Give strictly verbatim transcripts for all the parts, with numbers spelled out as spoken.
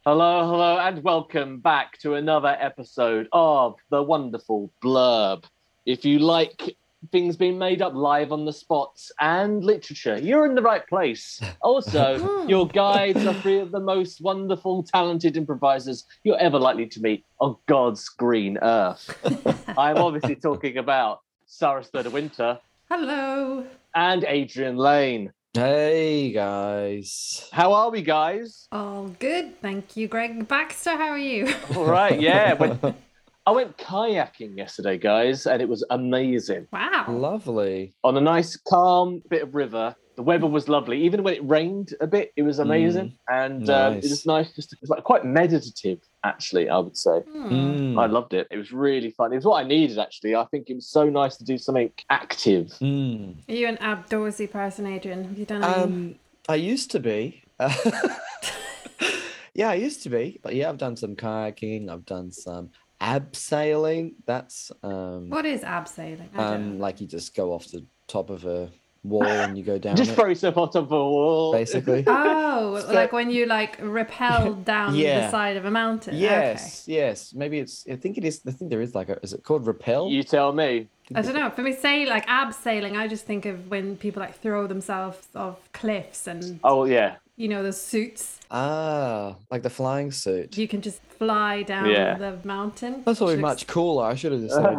Hello, hello, and welcome back to another episode of the wonderful Blurb. If you like things being made up live on the spots and literature, you're in the right place. Also, your guides are three of the most wonderful, talented improvisers you're ever likely to meet on God's green earth. I'm obviously talking about Sarah Sturder Winter. Hello. And Adrian Lane. Hey guys. How are we, guys? All good, thank you, Greg Baxter. How are you? All right, yeah. Went, I went kayaking yesterday, guys, and it was amazing. Wow. Lovely. On a nice, calm bit of river. The weather was lovely. Even when it rained a bit, it was amazing. Mm, and um, nice. It was nice. Just it was like quite meditative, actually, I would say. Mm. I loved it. It was really fun. It was what I needed, actually. I think it was so nice to do something active. Mm. Are you an outdoorsy person, Adrian? Have you done any? Um, I used to be. Yeah, I used to be. But yeah, I've done some kayaking. I've done some abseiling. That's um. What is abseiling? I don't Um, know. like you just go off the top of a wall and you go down. Just it, throw yourself on top of a wall. basically. Oh, like when you like rappel down Yeah. the side of a mountain. Yes, yes. Maybe it's. I think it is. I think there is like a. Is it called rappel? You tell me. Okay. I don't know. For me, say like abseiling, I just think of when people like throw themselves off cliffs and Oh, yeah. you know those suits. Ah, like the flying suit. You can just fly down Yeah. the mountain. That's probably which looks- much cooler. I should have decided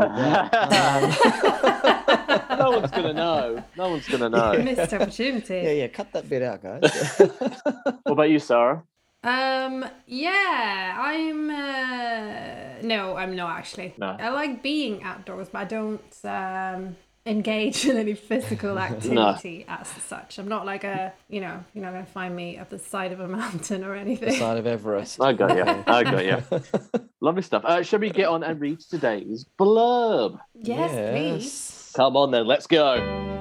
that. No one's going to know. No one's going to know. Missed opportunity. Yeah, yeah. Cut that bit out, guys. What about you, Sarah? Um, yeah, I'm, uh, no, I'm not actually. No. I like being outdoors, but I don't, um, engage in any physical activity as such. I'm not like a, you know, you're not going to find me at the side of a mountain or The anything. side of Everest. I got you. I got you. Lovely stuff. Uh, shall we get on and read today's blurb? Yes, Yes. please. Come on then, let's go.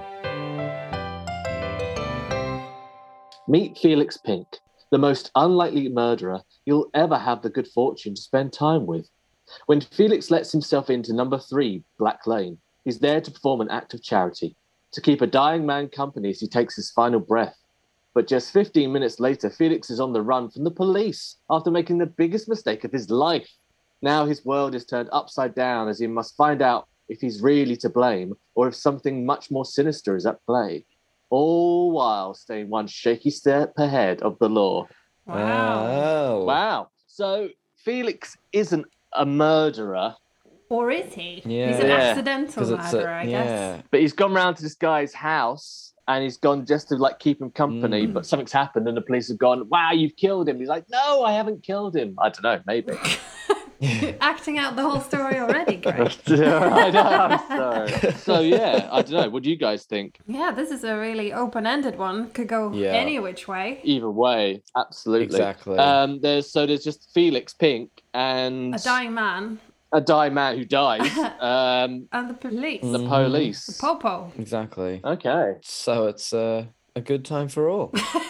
Meet Felix Pink, the most unlikely murderer you'll ever have the good fortune to spend time with. When Felix lets himself into number three, Black Lane, he's there to perform an act of charity, to keep a dying man company as he takes his final breath. But just fifteen minutes later, Felix is on the run from the police after making the biggest mistake of his life. Now his world is turned upside down as he must find out if he's really to blame or if something much more sinister is at play. All while staying one shaky step ahead of the law. Wow. Oh. Wow. So Felix isn't a murderer, Or is he? Yeah. He's an Yeah. accidental 'Cause it's a- murderer, I yeah. guess. but he's gone round to this guy's house and he's gone just to like keep him company, Mm. but something's happened and the police have gone, wow, you've killed him. He's like, no, I haven't killed him. I don't know, maybe. You're acting out the whole story already, Greg. I know, I'm sorry. So yeah, I don't know. What do you guys think? Yeah, this is a really open-ended one. Could go Yeah. any which way. Either way, absolutely. Exactly. Um, there's so there's just Felix Pink and A dying man a dying man who dies. Um, and the police. the Mhm. police. The popo. Exactly. Okay. So it's uh, a good time for all.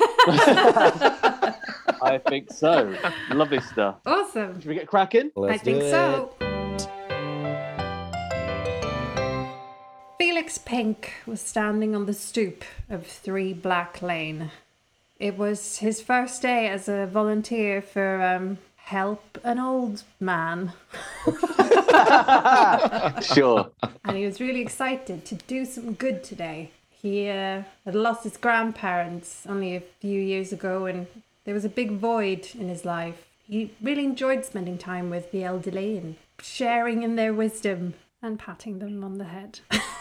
I think so. Lovely stuff. Awesome. Should we get cracking? Let's I think do so. Felix Pink was standing on the stoop of Three Black Lane. It was his first day as a volunteer for um, Help an Old Man. Sure. And he was really excited to do some good today. He uh, had lost his grandparents only a few years ago, and there was a big void in his life. He really enjoyed spending time with the elderly and sharing in their wisdom and patting them on the head.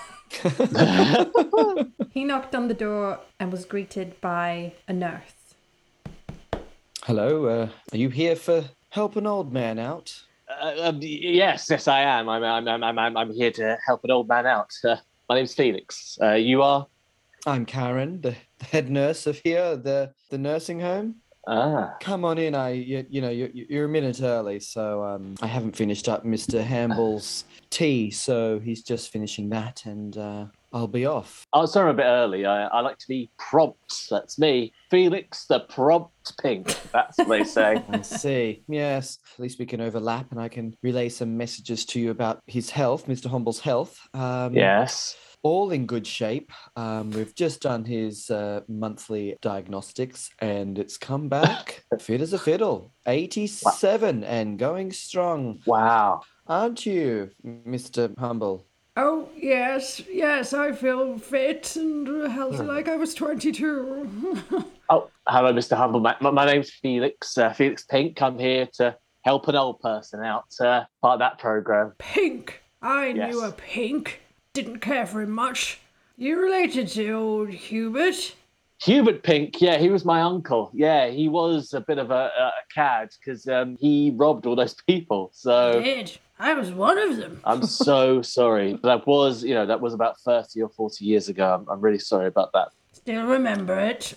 He knocked on the door and was greeted by a nurse. Hello. Uh, are you here for help an old man out? Uh, um, yes, yes, I am. I'm, I'm, I'm, I'm, I'm here to help an old man out. Uh, my name's Felix. Uh, you are? I'm Karen, the the head nurse of here, the the nursing home. Ah. Come on in. I, you, you know, you're, you're a minute early, so um, I haven't finished up Mister Hamble's tea, so he's just finishing that, and uh, I'll be off. Oh, sorry, I'm a bit early. I, I like to be prompt. That's me. Felix the Prompt Pink. That's what they say. I see. Yes. At least we can overlap, and I can relay some messages to you about his health, Mister Humble's health. Um, Yes. all in good shape. Um, we've just done his uh, monthly diagnostics, and it's come back fit as a fiddle. eighty-seven and going strong, Wow. aren't you, Mister Humble? Oh, yes, yes, I feel fit and uh, healthy like I was twenty-two. Oh, hello, Mister Humble. My, my name's Felix, uh, Felix Pink. I'm here to help an old person out, uh, part of that program. Pink. I Yes. knew a Pink. Didn't care for him much. You related to old Hubert? Hubert Pink, yeah, he was my uncle. Yeah, he was a bit of a, a cad because um, he robbed all those people. So Did. I was one of them. I'm so sorry. That was, you know, that was about thirty or forty years ago. I'm, I'm really sorry about that. Still remember it.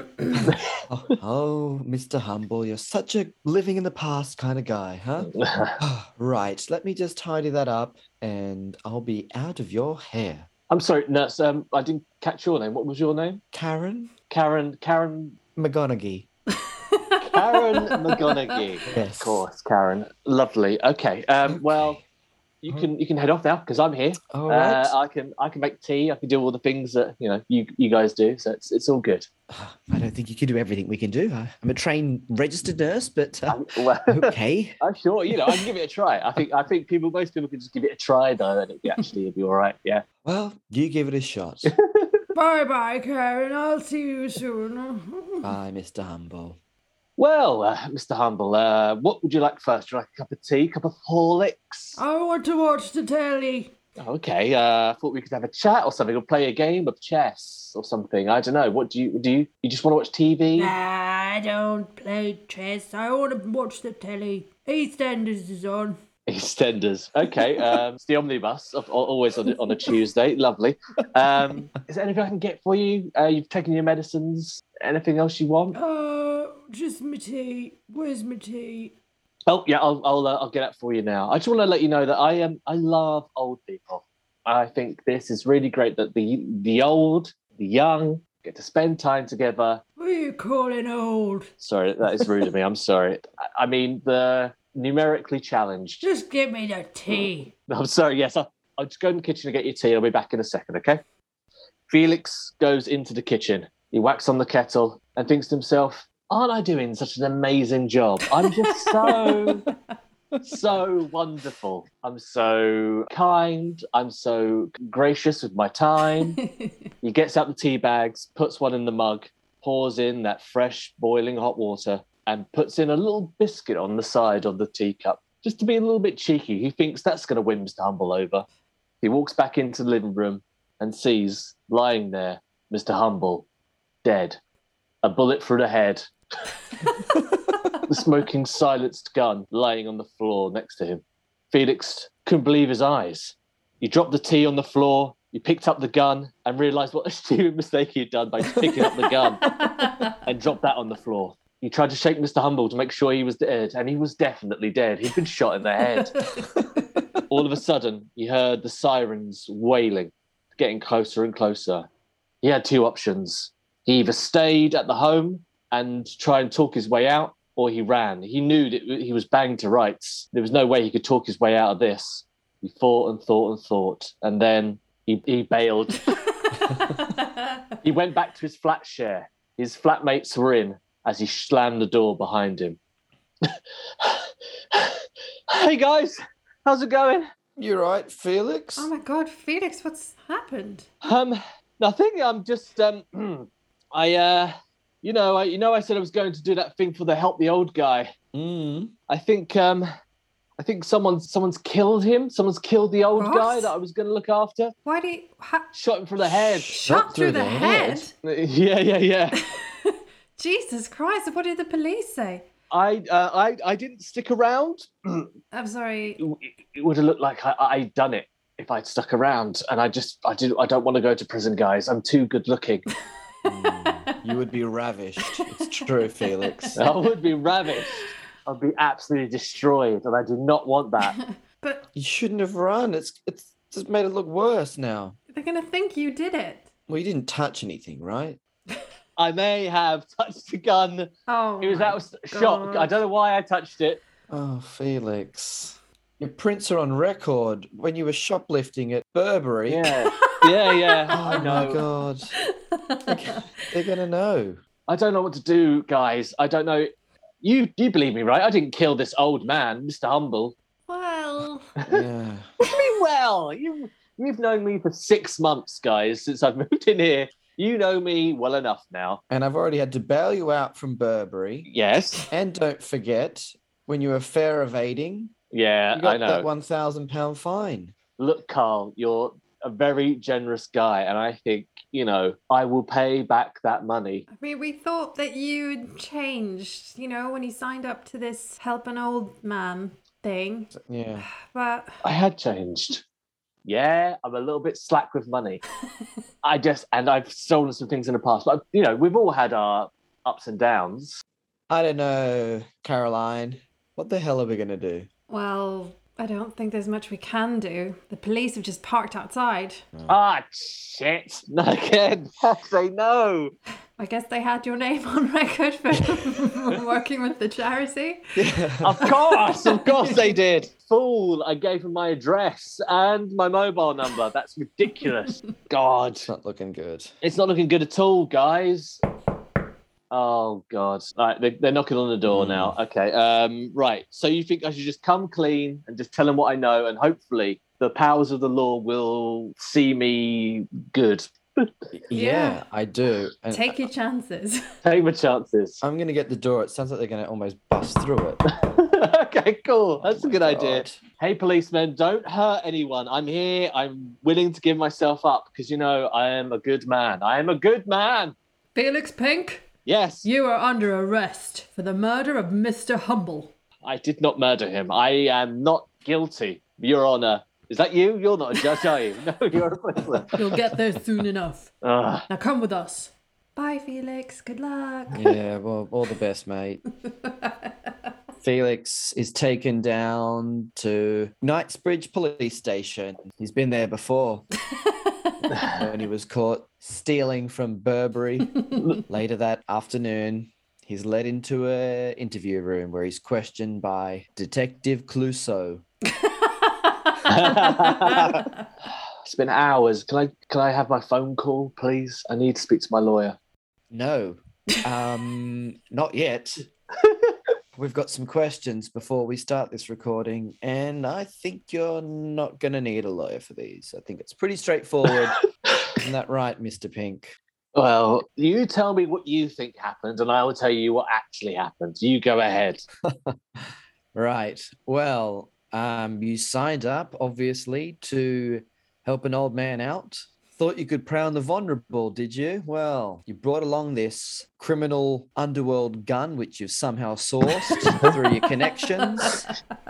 Oh, oh, Mister Humble, you're such a living in the past kind of guy, huh? Right, let me just tidy that up, and I'll be out of your hair. I'm sorry, nurse. Um, I didn't catch your name. What was your name? Karen Karen. Karen. McGonaghy. Karen McGonaghy. Yes. Of course, Karen. Lovely. Okay. Um, Okay. Well, you can you can head off now because I'm here. All right. Uh, I can I can make tea. I can do all the things that you know you you guys do. So it's it's all good. I don't think you can do everything we can do. I- I'm a trained registered nurse, but uh, Um, well, okay. I'm sure you know I can give it a try. I think I think people most people can just give it a try though, and it actually it'll be all right. Yeah. Well, you give it a shot. Bye bye, Karen. I'll see you soon. Bye, Mister Humble. Well, uh, Mister Humble, uh, what would you like first? Would you like a cup of tea, cup of Horlicks? I want to watch the telly. Okay, uh, I thought we could have a chat or something, or play a game of chess or something. I don't know. What do you do? You, you just want to watch T V? Nah, I don't play chess. I want to watch the telly. EastEnders is on. EastEnders. Okay, um, it's the omnibus, of, always on, on a Tuesday. Lovely. Um, is there anything I can get for you? Uh, you've taken your medicines. Anything else you want? Uh, just my tea. Where's my tea? Oh yeah, I'll I'll, uh, I'll get that for you now. I just want to let you know that I um I love old people. I think this is really great that the the old, the young get to spend time together. What are you calling old? Sorry, that is rude of me. I'm sorry. I, I mean the numerically challenged. Just give me the tea. No, I'm sorry. Yes, I'll, I'll just go in the kitchen and get your tea. I'll be back in a second. Okay. Felix goes into the kitchen. He whacks on the kettle and thinks to himself, aren't I doing such an amazing job? I'm just so, so wonderful. I'm so kind. I'm so gracious with my time. He gets out the tea bags, puts one in the mug, pours in that fresh, boiling hot water, and puts in a little biscuit on the side of the teacup, just to be a little bit cheeky. He thinks that's going to win Mister Humble over. He walks back into the living room and sees, lying there, Mister Humble, dead. A bullet through the head. The smoking, silenced gun lying on the floor next to him. Felix couldn't believe his eyes. He dropped the tea on the floor. He picked up the gun and realised what a stupid mistake he'd done by picking up the gun and dropped that on the floor. He tried to shake Mister Humble to make sure he was dead, and he was definitely dead. He'd been shot in the head. All of a sudden, he heard the sirens wailing, getting closer and closer. He had two options. He either stayed at the home and try and talk his way out, or he ran. He knew that he was banged to rights. There was no way he could talk his way out of this. He thought and thought and thought, and then he, he bailed. He went back to his flat share. His flatmates were in as he slammed the door behind him. Hey guys, how's it going? You right, Felix? Oh my God, Felix, what's happened? Um, nothing. I'm just um, I uh, you know, I you know, I said I was going to do that thing for the help the old guy. Mm. I think um, I think someone's someone's killed him. Someone's killed the old What? guy that I was going to look after. Why do you... Ha- Shot him through the head. shot through the head? Yeah, yeah, yeah. Jesus Christ, what did the police say? I uh, I I didn't stick around. I'm sorry. It, it would have looked like I, I'd done it if I'd stuck around, and I just I did I don't want to go to prison, guys. I'm too good looking. Mm. You would be ravished. It's true, Felix. I would be ravished. I'd be absolutely destroyed, and I do not want that. But You shouldn't have run. It's it's just made it look worse now. they're going to think you did it. Well, you didn't touch anything, right? I may have touched the gun. Oh, It was my out of shock. God. I don't know why I touched it. Oh, Felix. Your prints are on record when you were shoplifting at Burberry. Yeah, yeah, yeah. Oh I know. my God. They're, they're going to know. I don't know what to do, guys. I don't know. You you believe me, right? I didn't kill this old man, Mister Humble. Well, Yeah. What do you mean, well? You, you've known me for six months, guys, since I've moved in here. You know me well enough now. And I've already had to bail you out from Burberry. Yes. And don't forget, when you were fare evading, Yeah, you got I know. that one thousand pound fine. Look, Carl, you're a very generous guy, and I think, you know, I will pay back that money. I mean, we thought that you'd changed, you know, when you signed up to this help an old man thing. Yeah. But I had changed. Yeah, I'm a little bit slack with money. I just, and I've stolen some things in the past, but, you know, we've all had our ups and downs. I don't know, Caroline. What the hell are we going to do? well, I don't think there's much we can do. The police have just parked outside. Ah, shit. Not again. Say no. I guess they had your name on record for working with the charity. Of course, of course they did. Fool, I gave them my address and my mobile number. That's ridiculous. God. It's not looking good. It's not looking good at all, guys. Oh, God. All right, they, they're knocking on the door Mm. now. Okay, um, right. So you think I should just come clean and just tell them what I know, and hopefully the powers of the law will see me good. Yeah, Yeah. I do. And Take your chances. Take my chances. I'm going to get the door. It sounds like they're going to almost bust through it. Okay, cool. That's a good idea. God. Hey, policemen, don't hurt anyone. I'm here. I'm willing to give myself up because, you know, I am a good man. I am a good man. Felix Pink, Yes, you are under arrest for the murder of Mister Humble. I did not murder him. I am not guilty, Your Honor. Is that you? You're not a judge, are you? No, you're a policeman. You'll get there soon enough. Ugh. Now come with us. Bye, Felix. Good luck. Yeah, well, all the best, mate. Felix is taken down to Knightsbridge Police Station. He's been there before when he was caught stealing from Burberry. Later that afternoon, he's led into a interview room where he's questioned by Detective Clouseau. It's been hours. Can I can I have my phone call, please? I need to speak to my lawyer. No, um, not yet. We've got some questions before we start this recording, and I think you're not going to need a lawyer for these. I think it's pretty straightforward. Isn't that right, Mister Pink? Well, you tell me what you think happened, and I will tell you what actually happened. You go ahead. Right. Well, um, you signed up, obviously, to help an old man out. Thought you could prey on the vulnerable, did you? Well, you brought along this criminal underworld gun, which you've somehow sourced through your connections,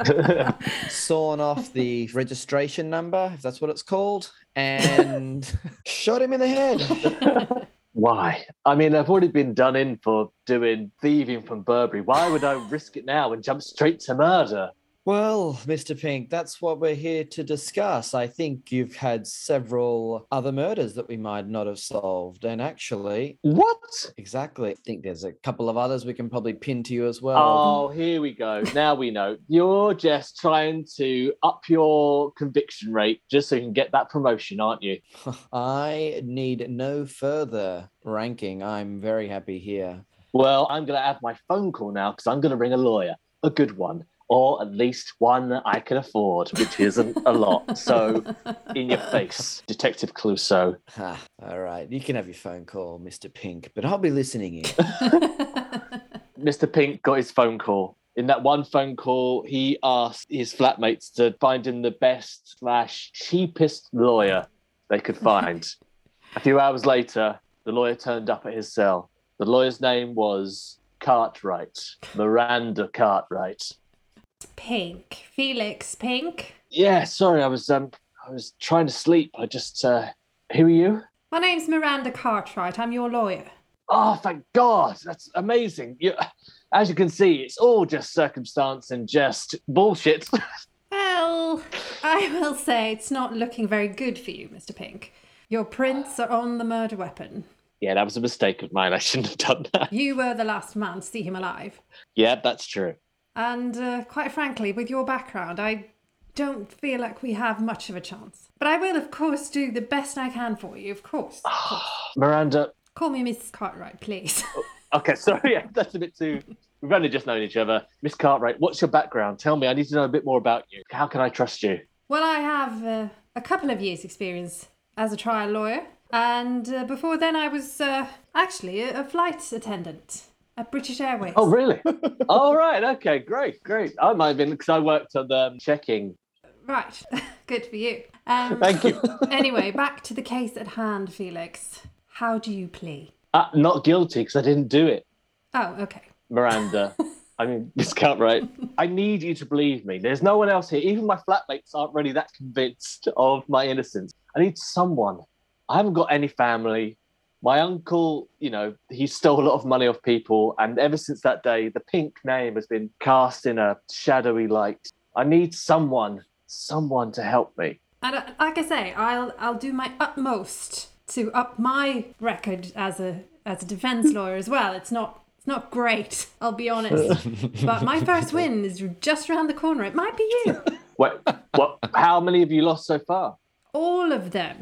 sawn off the registration number, if that's what it's called, and shot him in the head. Why? I mean, I've already been done in for doing thieving from Burberry. Why would I risk it now and jump straight to murder? Well, Mister Pink, that's what we're here to discuss. I think you've had several other murders that we might not have solved. And actually, What? exactly, I think there's a couple of others we can probably pin to you as well. Oh, here we go. Now we know. You're just trying to up your conviction rate just so you can get that promotion, aren't you? I need no further ranking. I'm very happy here. Well, I'm going to have my phone call now because I'm going to ring a lawyer, a good one, or at least one that I can afford, which isn't a lot. So, in your face, Detective Clouseau. Ha, all right, you can have your phone call, Mister Pink, but I'll be listening in. Mister Pink got his phone call. In that one phone call, he asked his flatmates to find him the best slash cheapest lawyer they could find. A few hours later, the lawyer turned up at his cell. The lawyer's name was Cartwright, Miranda Cartwright. Pink. Felix Pink. Yeah, sorry, I was um, I was trying to sleep. I just, uh, who are you? My name's Miranda Cartwright. I'm your lawyer. Oh, thank God, that's amazing. You, as you can see, it's all just circumstance and just bullshit. Well, I will say it's not looking very good for you, Mister Pink. Your prints are on the murder weapon. Yeah, that was a mistake of mine. I shouldn't have done that. You were the last man to see him alive. Yeah, that's true. And uh, quite frankly, with your background, I don't feel like we have much of a chance. But I will, of course, do the best I can for you, of course. Of course. Miranda. Call me Miss Cartwright, please. Okay, sorry, yeah, that's a bit too... We've only just known each other. Miss Cartwright, what's your background? Tell me, I need to know a bit more about you. How can I trust you? Well, I have uh, a couple of years' experience as a trial lawyer. And uh, before then, I was uh, actually a, a flight attendant at British Airways. Oh, really? All right, okay, great, great. I might have been, because I worked on the um, checking. Right, good for you. Um, Thank you. Anyway, back to the case at hand, Felix. How do you plead? Uh, not guilty, because I didn't do it. Oh, okay. Miranda, I mean, Miss Cartwright, I need you to believe me. There's no one else here. Even my flatmates aren't really that convinced of my innocence. I need someone. I haven't got any family. My uncle, you know, he stole a lot of money off people. And ever since that day, the pink name has been cast in a shadowy light. I need someone, someone to help me. And uh, like I say, I'll I'll do my utmost to up my record as a as a defense lawyer as well. It's not it's not great, I'll be honest. But my first win is just around the corner. It might be you. Wait, what? How many have you lost so far? All of them.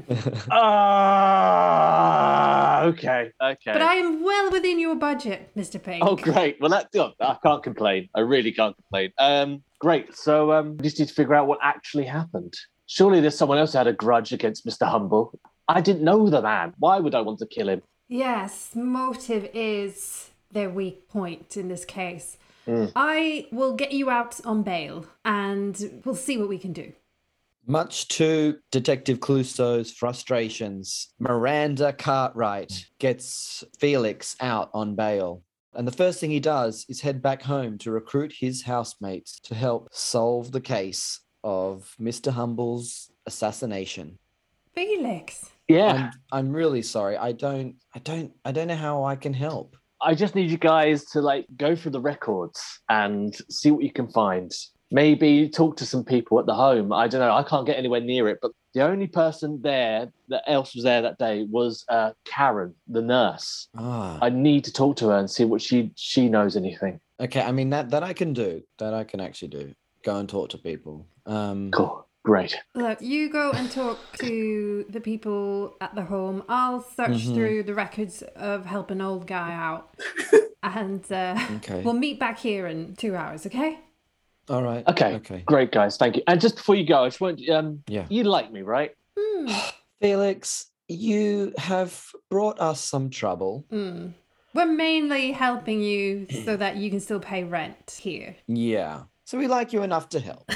Ah, uh, okay, okay. But I am well within your budget, Mister Pink. Oh, great. Well, that oh, I can't complain. I really can't complain. Um, great. So, um, we just need to figure out what actually happened. Surely there's someone else who had a grudge against Mister Humble. I didn't know the man. Why would I want to kill him? Yes, motive is their weak point in this case. Mm. I will get you out on bail, and we'll see what we can do. Much to Detective Clouseau's frustrations, Miranda Cartwright gets Felix out on bail. And the first thing he does is head back home to recruit his housemates to help solve the case of Mister Humble's assassination. Felix. Yeah. I'm, I'm really sorry. I don't, I don't, I don't know how I can help. I just need you guys to like go through the records and see what you can find. Maybe talk to some people at the home. I don't know. I can't get anywhere near it. But the only person there that else was there that day was uh, Karen, the nurse. Ah. I need to talk to her and see what she she knows anything. Okay. I mean, that, that I can do. That I can actually do. Go and talk to people. Um, Cool. Great. Look, you go and talk to the people at the home. I'll search Mm-hmm. through the records of help an old guy out. And uh, Okay. we'll meet back here in two hours, okay? All right. Okay. Okay. Great, guys. Thank you. And just before you go, I just want um, Yeah. you like me, right? Hmm. Felix, you have brought us some trouble. Hmm. We're mainly helping you so that you can still pay rent here. Yeah. So we like you enough to help.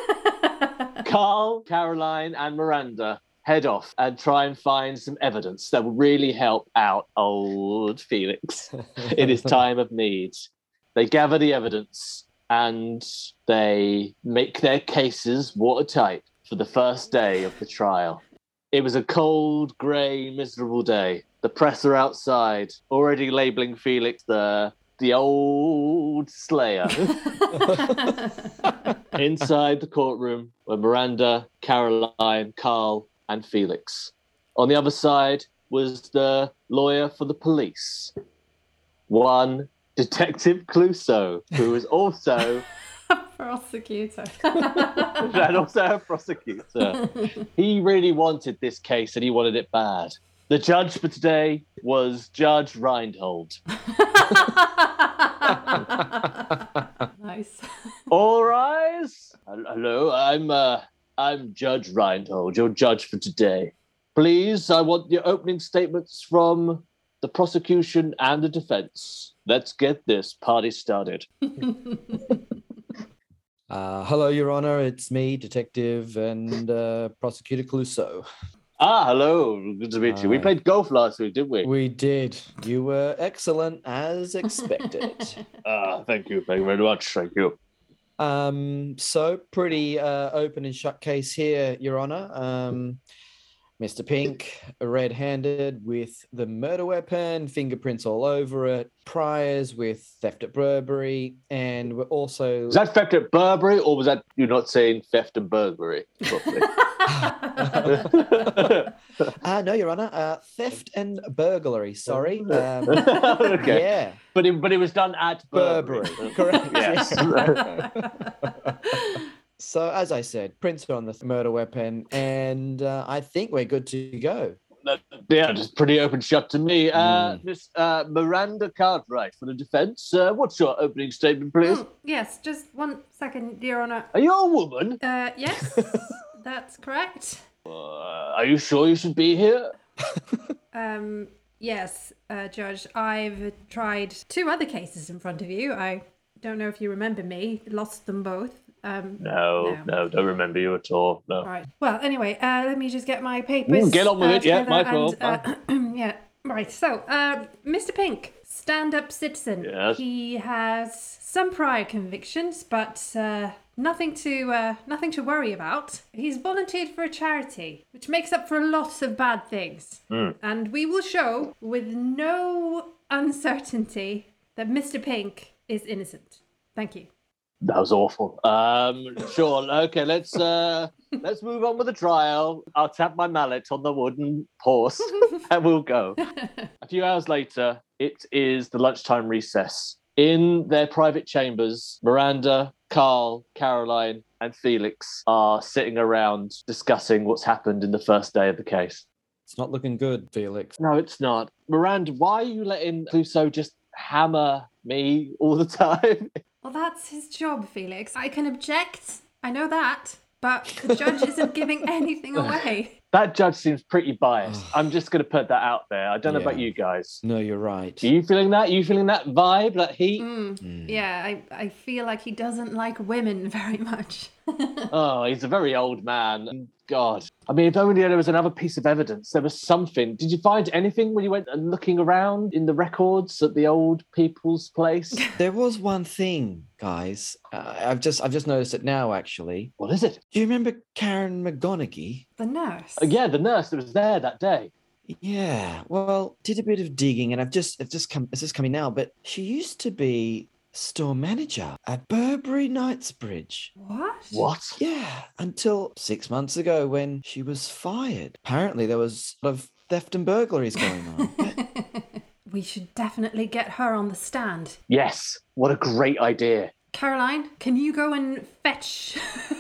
Carl, Caroline, and Miranda head off and try and find some evidence that will really help out old Felix in his time of need. They gather the evidence and they make their cases watertight for the first day of the trial. It was a cold, grey, miserable day. The press are outside, already labelling Felix the the old slayer. Inside the courtroom were Miranda, Caroline, Carl, and Felix. On the other side was the lawyer for the police, one Detective Clouseau, who was also Prosecutor. and also a prosecutor. He really wanted this case and he wanted it bad. The judge for today was Judge Reinhold. Nice. All rise. Hello, I'm uh, I'm Judge Reinhold, your judge for today. Please, I want your opening statements from the prosecution and the defense. Let's get this party started. Uh, hello, Your Honor. It's me, Detective and uh, Prosecutor Clouseau. Ah, hello. Good to meet you. We Hi. played golf last week, didn't we? We did. You were excellent as expected. Ah, thank you. Thank you very much. Thank you. um, so pretty uh, open and shut case here, Your Honor. Um, Mister Pink, red-handed with the murder weapon, fingerprints all over it, priors with theft at Burberry, and we're also... Was that theft at Burberry, or was that you not saying theft and burglary properly? uh, no, Your Honor. Uh, theft and burglary, sorry. Um, Okay. Yeah. But it, but it was done at Burberry. Burberry, correct. Yes. So, as I said, prints are on the murder weapon, and uh, I think we're good to go. Uh, yeah, just pretty open shut to me. Uh, Mm. Miss uh, Miranda Cartwright for the defence. Uh, what's your opening statement, please? Mm, yes, just one second, Your Honour. Are you a woman? Uh, yes, that's correct. Uh, are you sure you should be here? Um, yes, uh, Judge, I've tried two other cases in front of you. I don't know if you remember me. Lost them both. Um, No, No. no, don't remember you at all. No. all right. Well, anyway, uh, let me just get my papers. Mm, get on with uh, it, yeah, together Michael, and, uh, yeah, right. So, uh, Mister Pink, stand-up citizen. Yes. He has some prior convictions, but uh, nothing to uh, nothing to worry about. He's volunteered for a charity, which makes up for a lot of bad things, Mm. and we will show with no uncertainty that Mister Pink is innocent. Thank you. That was awful. Um, sure. Okay, let's uh, let's move on with the trial. I'll tap my mallet on the wooden horse, and we'll go. A few hours later, it is the lunchtime recess. In their private chambers, Miranda, Carl, Caroline, and Felix are sitting around discussing what's happened in the first day of the case. It's not looking good, Felix. No, it's not. Miranda, why are you letting Clouseau just hammer me all the time? Well, that's his job, Felix. I can object. I know that. But the judge isn't giving anything away. That judge seems pretty biased. I'm just going to put that out there. I don't know about Yeah. you guys. No, you're right. Are you feeling that? Are you feeling that vibe, that heat? Mm, Mm. yeah, I, I feel like he doesn't like women very much. Oh, he's a very old man. And God. I mean, if only there was another piece of evidence. There was something. Did you find anything when you went and looking around in the records at the old people's place? There was one thing, guys. Uh, I've just I've just noticed it now, actually. What is it? Do you remember Karen McGonaghy? The nurse. Uh, yeah, the nurse that was there that day. Yeah. Well, did a bit of digging, and I've just I've just come it's just coming now. But she used to be store manager at Burberry Knightsbridge. What? What? Yeah, until six months ago when she was fired. Apparently, there was a lot of theft and burglaries going on. We should definitely get her on the stand. Yes. What a great idea. Caroline, can you go and fetch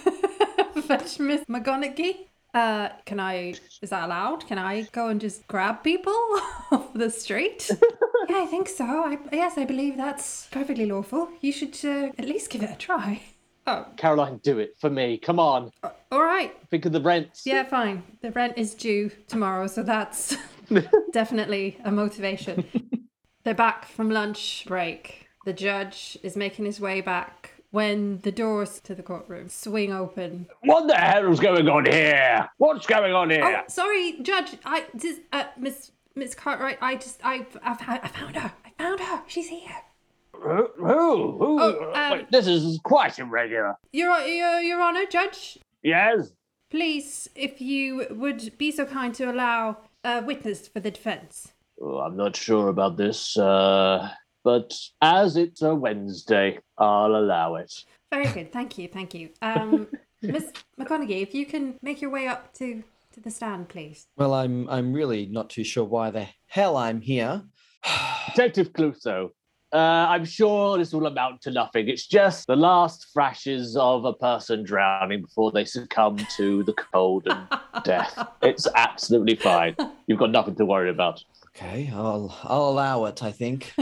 fetch Miss McGonaghy? Uh, can I, is that allowed? Can I go and just grab people off the street? Yeah, I think so. I, yes, I believe that's perfectly lawful. You should uh, at least give it a try. Oh, Caroline, do it for me. Come on. uh, all right. Think of the rents. Yeah, fine. The rent is due tomorrow, so that's definitely a motivation. They're back from lunch break. The judge is making his way back when the doors to the courtroom swing open. What the hell's going on here? What's going on Oh, here? sorry, Judge. I just, uh, Miss Miss Cartwright. I just, I, I, I found her. I found her. She's here. Who? Who? Who? Oh, um, Wait, this is quite irregular. Your, your, Your Honor, Judge. Yes? Please, if you would be so kind to allow a witness for the defense. Oh, I'm not sure about this, uh, but as it's a Wednesday, I'll allow it. Very good. Thank you. Thank you. Um, Miss McConaughey, if you can make your way up to, to the stand, please. Well, I'm I'm really not too sure why the hell I'm here. Detective Clouseau, uh, I'm sure this will amount to nothing. It's just the last flashes of a person drowning before they succumb to the cold and death. It's absolutely fine. You've got nothing to worry about. Okay, I'll I'll allow it, I think.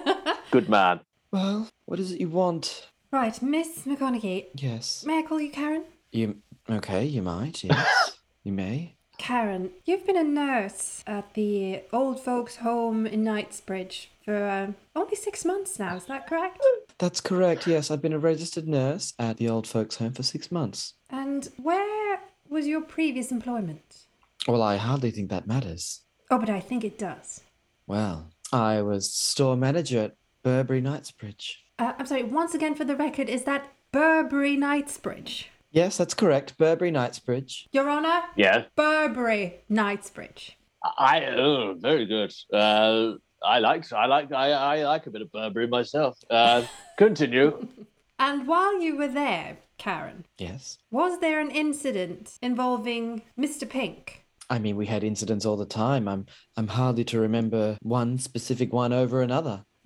Good man. Well, what is it you want? Right, Miss McConaughey. Yes. May I call you Karen? You okay, you might, yes. You may. Karen, you've been a nurse at the old folks' home in Knightsbridge for um, only six months now. Is that correct? That's correct, yes. I've been a registered nurse at the old folks' home for six months. And where was your previous employment? Well, I hardly think that matters. Oh, but I think it does. Well, I was store manager at Burberry Knightsbridge. Uh, I'm sorry, once again for the record, is that Burberry Knightsbridge? Yes, that's correct. Burberry Knightsbridge. Your Honour? Yeah. Burberry Knightsbridge. I oh, very good. Uh, I like I like I, I like a bit of Burberry myself. Uh, continue. And while you were there, Karen, Yes. was there an incident involving Mister Pink? I mean, we had incidents all the time. I'm I'm hardly to remember one specific one over another.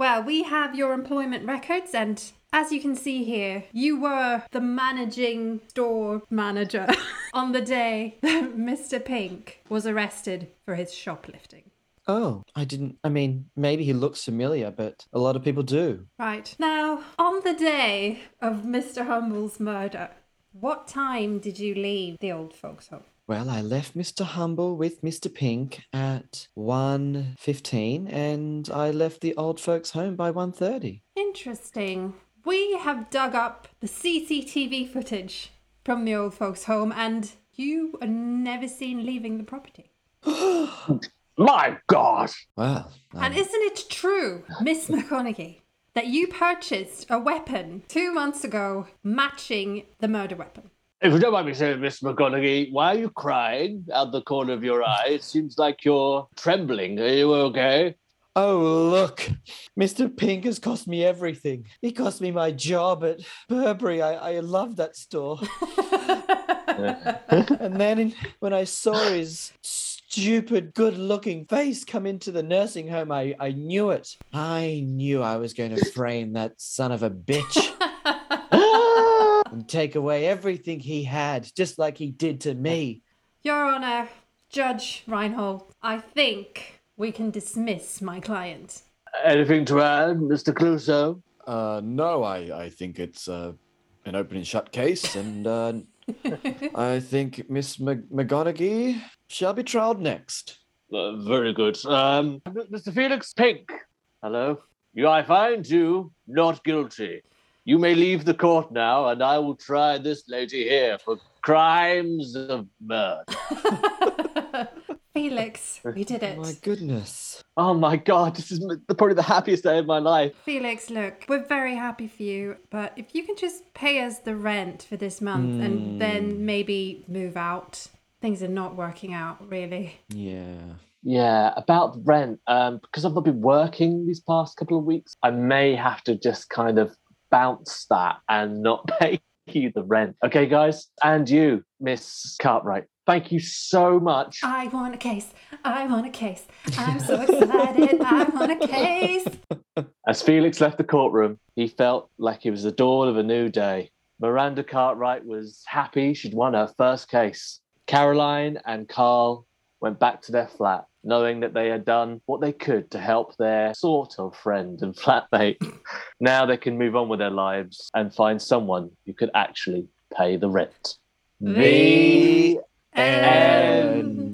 Well, we have your employment records, and as you can see here, you were the managing store manager on the day that Mister Pink was arrested for his shoplifting. Oh, I didn't. I mean, maybe he looks familiar, but a lot of people do. Right. Now, on the day of Mister Humble's murder, what time did you leave the old folks' home? Well, I left Mister Humble with Mister Pink at one fifteen, and I left the old folks' home by one thirty. Interesting. We have dug up the C C T V footage from the old folks' home, and you are never seen leaving the property. My God! Well, And isn't it true, Miss McConaughey, that you purchased a weapon two months ago matching the murder weapon? If you don't mind me saying, Miss McConaughey, why are you crying out the corner of your eye? It seems like you're trembling. Are you okay? oh, look, Mister Pink has cost me everything. He cost me my job at Burberry. I, I love that store. And then when I saw his stupid, good-looking face come into the nursing home, I, I knew it. I knew I was going to frame that son of a bitch and take away everything he had, just like he did to me. Your Honor, Judge Reinhold, I think we can dismiss my client. Anything to add, Mister Clouseau? Uh, no, I, I think it's uh, an open and shut case, and uh, I think Miss Mc- McGonaghy shall be tried next. Uh, very good. Um, Mister Felix Pink, hello. You, I find you not guilty. You may leave the court now, and I will try this lady here for crimes of murder. Felix, we did it. My goodness. Oh my God, this is probably the happiest day of my life. Felix, look, we're very happy for you, but if you can just pay us the rent for this month Mm. and then maybe move out. Things are not working out, really. Yeah. Yeah, about the rent, um, because I've not been working these past couple of weeks, I may have to just kind of bounce that and not pay you the rent. Okay, guys? And you, Miss Cartwright, thank you so much. I want a case. I want a case. I'm so excited. I want a case. As Felix left the courtroom, he felt like it was the dawn of a new day. Miranda Cartwright was happy she'd won her first case. Caroline and Carl went back to their flat, knowing that they had done what they could to help their sort of friend and flatmate. Now they can move on with their lives and find someone who could actually pay the rent. The end.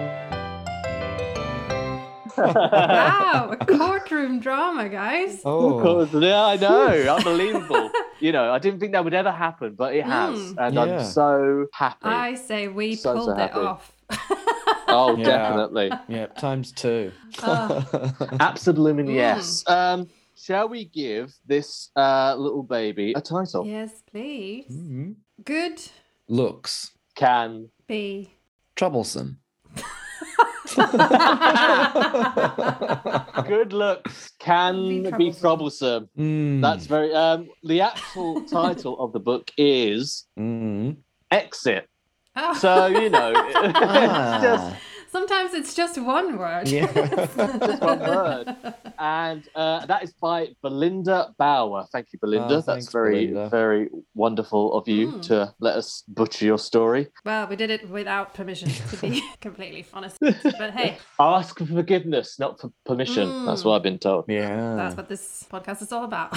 Wow, a courtroom drama, guys. Oh, Yeah, I know. Unbelievable. You know, I didn't think that would ever happen, but it has. Mm. And Yeah. I'm so happy. I say we So, so pulled it happy. off. Oh, Yeah. definitely. yeah, times two. Oh. Absolutely, Mm. yes. Um, shall we give this uh, little baby a title? Yes, please. Mhm. Good Looks Can be. troublesome. good looks can Be be troublesome. troublesome. Mm. That's very. Um, the actual title of the book is Mm. Exit. Oh. So you know, it's just Ah. Sometimes it's just one word. Yeah. just one word. And uh, that is by Belinda Bauer. Thank you, Belinda. Oh, That's thanks, very, Belinda. very wonderful of you Mm. to let us butcher your story. Well, we did it without permission, to be completely honest. But hey, Ask for forgiveness, not for permission. Mm. That's what I've been told. Yeah. that's what this podcast is all about.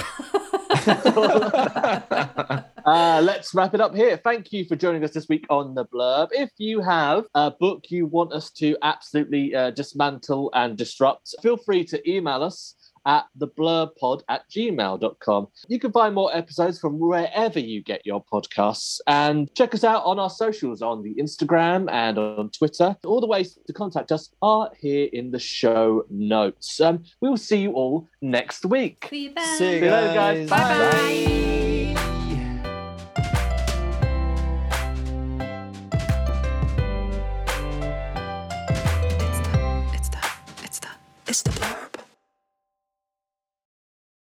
Uh, let's wrap it up here. Thank you for joining us this week on The Blurb. If you have a book you want us to absolutely uh, dismantle and disrupt, feel free to email us at theblurbpod at gmail dot com. You can find more episodes from wherever you get your podcasts, and check us out on our socials on the Instagram and on Twitter. All the ways to contact us are here in the show notes. Um, we will see you all next week. See you then. See you See you later, guys. guys. Bye. Bye-bye.